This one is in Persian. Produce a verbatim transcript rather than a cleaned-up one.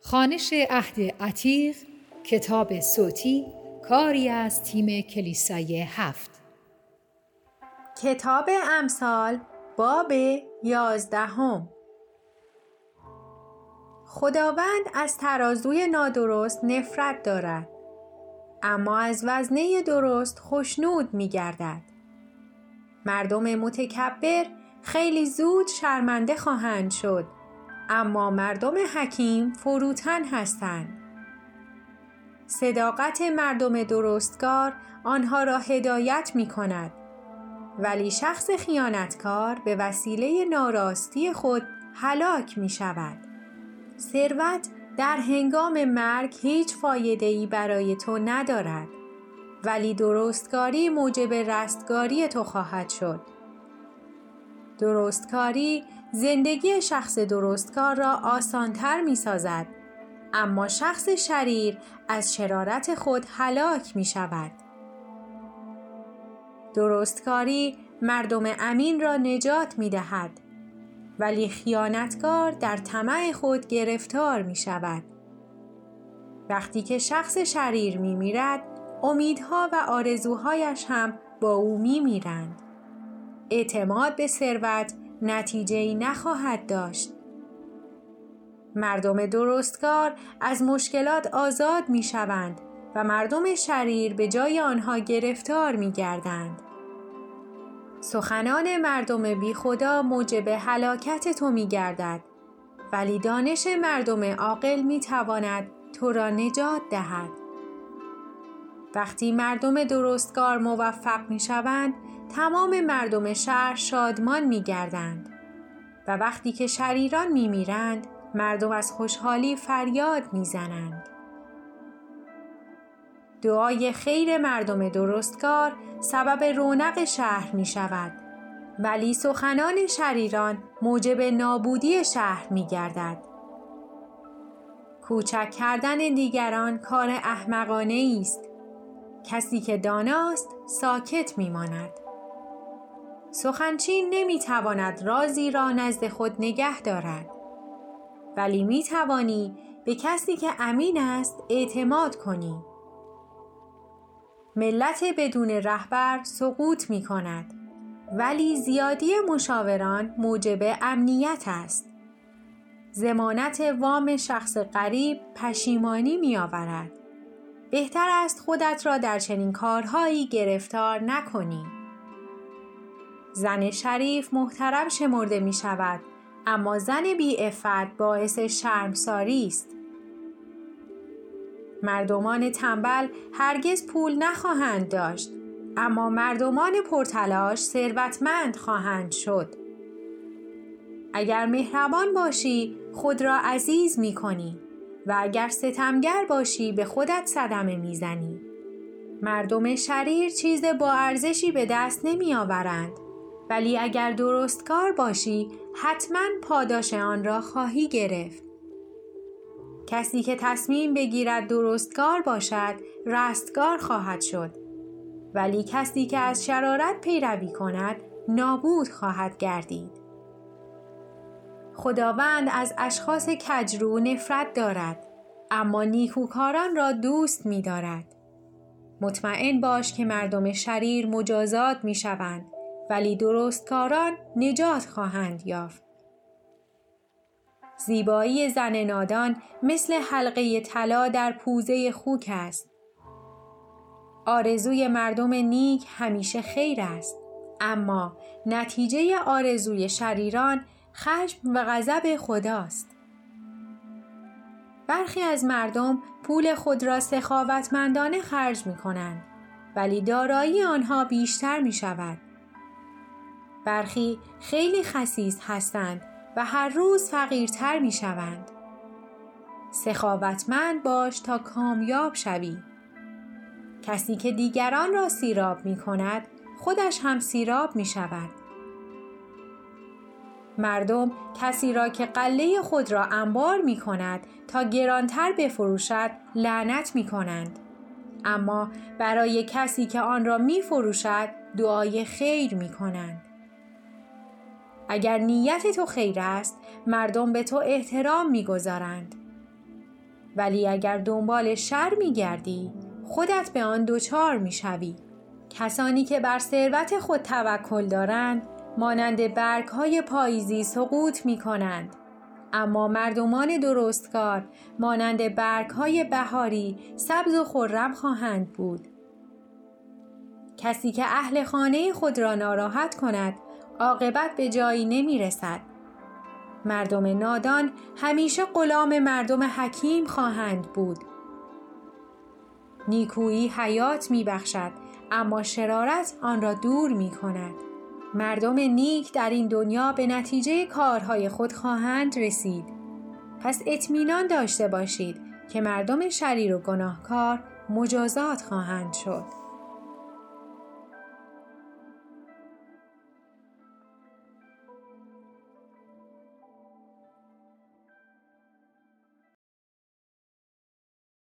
خوانش عهد عتیق، کتاب صوتی، کاری از تیم کلیسای هفت. کتاب امثال، باب یازدهم. خداوند از ترازوی نادرست نفرت دارد، اما از وزنه درست خوشنود می گردد. مردم متکبر خیلی زود شرمنده خواهند شد، اما مردم حکیم فروتن هستند. صداقت مردم درستکار آنها را هدایت می کند، ولی شخص خیانتکار به وسیله ناراستی خود هلاک می شود. ثروت در هنگام مرگ هیچ فایده‌ای برای تو ندارد، ولی درستکاری موجب رستگاری تو خواهد شد. درستکاری زندگی شخص درستکار را آسانتر می سازد، اما شخص شریر از شرارت خود هلاک می شود. درستکاری مردم امین را نجات می دهد، ولی خیانتکار در طمع خود گرفتار می شود. وقتی که شخص شریر می میرد، امیدها و آرزوهایش هم با او می میرند. اعتماد به ثروت نتیجه‌ای نخواهد داشت. مردم درستکار از مشکلات آزاد می شوند و مردم شریر به جای آنها گرفتار می گردند. سخنان مردم بی خدا موجب هلاکت تو می گردد، ولی دانش مردم عاقل می تواند تو را نجات دهد. وقتی مردم درستکار موفق می شوند، تمام مردم شهر شادمان می گردند و وقتی که شریران می میرند، مردم از خوشحالی فریاد می زنند. دعای خیر مردم درستکار سبب رونق شهر می شود، ولی سخنان شریران موجب نابودی شهر می گردد. کوچک کردن دیگران کار احمقانه است. کسی که داناست ساکت می ماند. سخنچین نمی تواند رازی را نزد خود نگه دارد، ولی می توانی به کسی که امین است اعتماد کنی. ملت بدون رهبر سقوط می کند، ولی زیادی مشاوران موجب امنیت است. ضمانت وام شخص غریب پشیمانی می آورد. بهتر است خودت را در چنین کارهایی گرفتار نکنی. زن شریف محترم شمرده می شود، اما زن بی عفت باعث شرمساری است. مردمان تنبل هرگز پول نخواهند داشت، اما مردمان پرتلاش ثروتمند خواهند شد. اگر مهربان باشی خود را عزیز می کنی و اگر ستمگر باشی به خودت صدمه می زنی. مردم شریر چیز با ارزشی به دست نمی آورند، ولی اگر درستکار باشی حتما پاداش آن را خواهی گرفت. کسی که تصمیم بگیرد درستکار باشد رستگار خواهد شد، ولی کسی که از شرارت پیروی کند نابود خواهد گردید. خداوند از اشخاص کجرو نفرت دارد، اما نیکوکاران را دوست می دارد. مطمئن باش که مردم شریر مجازات می شوند، ولی درستکاران نجات خواهند یافت. زیبایی زن نادان مثل حلقه طلا در پوزه خوک است. آرزوی مردم نیک همیشه خیر است، اما نتیجه آرزوی شریران خشم و غضب خداست. برخی از مردم پول خود را سخاوتمندانه خرج می کنند، ولی دارایی آنها بیشتر می شود. برخی خیلی خسیس هستند و هر روز فقیرتر می شوند. سخاوتمند باش تا کامیاب شوی. کسی که دیگران را سیراب می کند خودش هم سیراب می شود. مردم کسی را که غله خود را انبار می کند تا گرانتر بفروشد لعنت می کنند، اما برای کسی که آن را می فروشد دعای خیر می کنند. اگر نیت تو خیر است، مردم به تو احترام می گذارند. ولی اگر دنبال شر می گردی خودت به آن دچار می شوی. کسانی که بر ثروت خود توکل دارند مانند برگ‌های پاییزی سقوط می کنند، اما مردمان درستکار مانند برگ‌های بهاری سبز و خرم خواهند بود. کسی که اهل خانه خود را ناراحت کند عاقبت به جایی نمی رسد. مردم نادان همیشه غلام مردم حکیم خواهند بود. نیکویی حیات می بخشد، اما شرارت آن را دور می کند. مردم نیک در این دنیا به نتیجه کارهای خود خواهند رسید. پس اطمینان داشته باشید که مردم شریر و گناهکار مجازات خواهند شد.